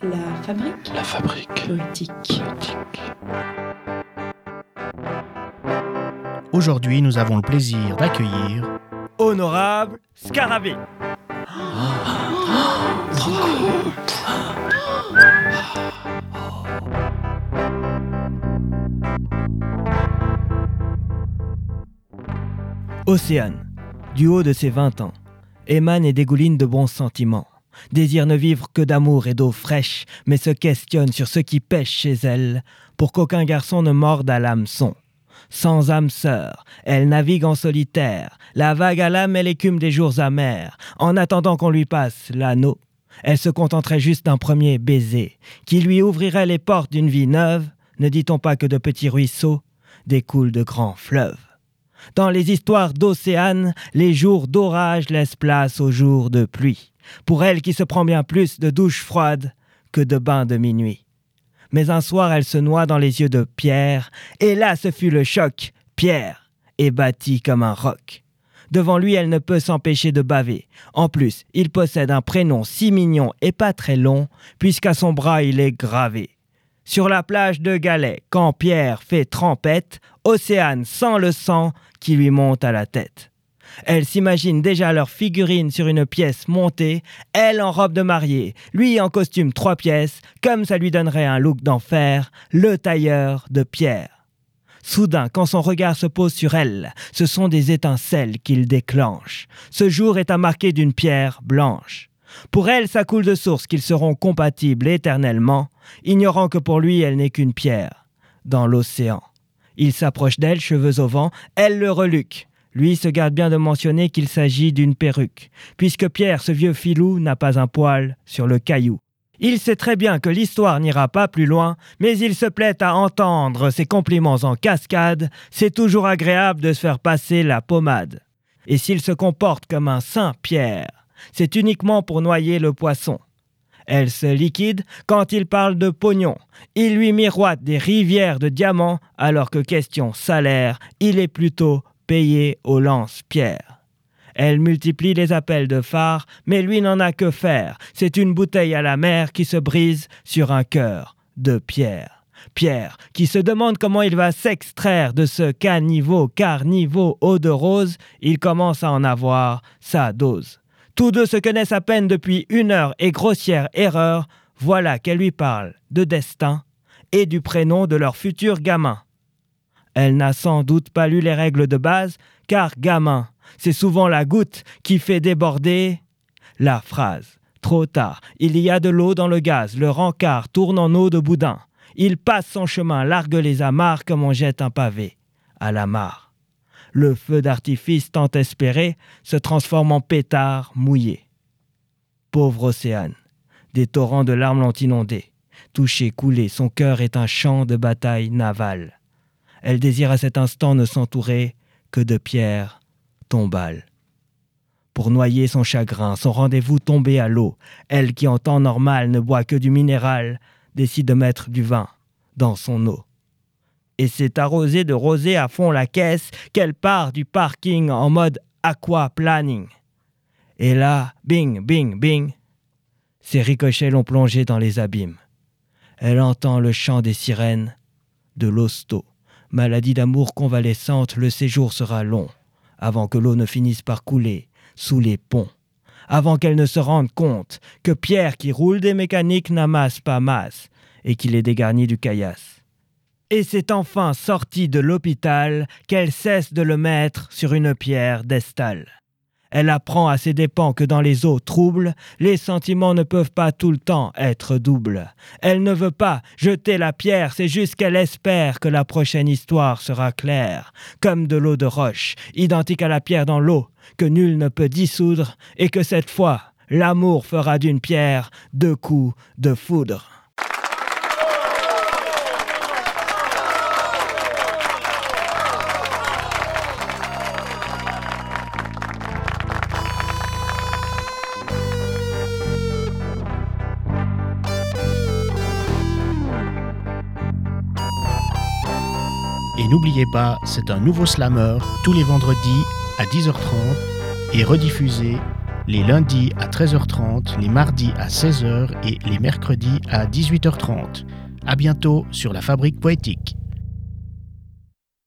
La fabrique. La fabrique. Poétique. Aujourd'hui, nous avons le plaisir d'accueillir Honorable Scarabée. Trop cool. Océane, du haut de ses 20 ans, émane et dégouline de bons sentiments. Désire ne vivre que d'amour et d'eau fraîche, mais se questionne sur ce qui pêche chez elle, pour qu'aucun garçon ne morde à l'hameçon. Sans âme sœur, elle navigue en solitaire, la vague à l'âme et l'écume des jours amers. En attendant qu'on lui passe l'anneau, elle se contenterait juste d'un premier baiser, qui lui ouvrirait les portes d'une vie neuve. Ne dit-on pas que de petits ruisseaux découlent de grands fleuves? Dans les histoires d'Océane, les jours d'orage laissent place aux jours de pluie. Pour elle qui se prend bien plus de douches froides que de bains de minuit. Mais un soir, elle se noie dans les yeux de Pierre, et là, ce fut le choc. Pierre est bâti comme un roc. Devant lui, elle ne peut s'empêcher de baver. En plus, il possède un prénom si mignon et pas très long, puisqu'à son bras, il est gravé. Sur la plage de Galets, quand Pierre fait trempette, Océane sent le sang qui lui monte à la tête. Elle s'imagine déjà leur figurine sur une pièce montée, elle en robe de mariée, lui en costume 3 pièces, comme ça lui donnerait un look d'enfer, le tailleur de Pierre. Soudain, quand son regard se pose sur elle, ce sont des étincelles qu'il déclenche. Ce jour est à marquer d'une pierre blanche. Pour elle, ça coule de source qu'ils seront compatibles éternellement, ignorant que pour lui, elle n'est qu'une pierre dans l'océan. Il s'approche d'elle, cheveux au vent, elle le reluque. Lui se garde bien de mentionner qu'il s'agit d'une perruque, puisque Pierre, ce vieux filou, n'a pas un poil sur le caillou. Il sait très bien que l'histoire n'ira pas plus loin, mais il se plaît à entendre ses compliments en cascade. C'est toujours agréable de se faire passer la pommade. Et s'il se comporte comme un saint Pierre, c'est uniquement pour noyer le poisson. Elle se liquide quand il parle de pognon. Il lui miroite des rivières de diamants, alors que question salaire, il est plutôt payé au lance-pierre. Elle multiplie les appels de phare, mais lui n'en a que faire. C'est une bouteille à la mer qui se brise sur un cœur de pierre. Pierre, qui se demande comment il va s'extraire de ce caniveau eau de rose, il commence à en avoir sa dose. Tous deux se connaissent à peine depuis 1 heure et grossière erreur, voilà qu'elle lui parle de destin et du prénom de leur futur gamin. Elle n'a sans doute pas lu les règles de base, car gamin, c'est souvent la goutte qui fait déborder la phrase. Trop tard, il y a de l'eau dans le gaz, le rencard tourne en eau de boudin. Il passe son chemin, largue les amarres comme on jette un pavé à la mare. Le feu d'artifice tant espéré se transforme en pétard mouillé. Pauvre Océane, des torrents de larmes l'ont inondé. Touché, coulé, son cœur est un champ de bataille navale. Elle désire à cet instant ne s'entourer que de pierres tombales. Pour noyer son chagrin, son rendez-vous tombé à l'eau, elle qui en temps normal ne boit que du minéral, décide de mettre du vin dans son eau. Et c'est arrosé de rosée à fond la caisse qu'elle part du parking en mode aquaplaning. Et là, bing, bing, bing, ses ricochets l'ont plongée dans les abîmes. Elle entend le chant des sirènes de l'hosto. Maladie d'amour convalescente, le séjour sera long, avant que l'eau ne finisse par couler sous les ponts, avant qu'elle ne se rende compte que Pierre qui roule des mécaniques n'amasse pas masse et qu'il est dégarni du caillasse. Et c'est enfin sortie de l'hôpital qu'elle cesse de le mettre sur une pierre d'estal. Elle apprend à ses dépens que dans les eaux troubles, les sentiments ne peuvent pas tout le temps être doubles. Elle ne veut pas jeter la pierre, c'est juste qu'elle espère que la prochaine histoire sera claire, comme de l'eau de roche, identique à la pierre dans l'eau, que nul ne peut dissoudre, et que cette fois, l'amour fera d'une pierre 2 coups de foudre. Et n'oubliez pas, c'est un nouveau slammer tous les vendredis à 10h30 et rediffusé les lundis à 13h30, les mardis à 16h et les mercredis à 18h30. À bientôt sur La Fabrique Poétique.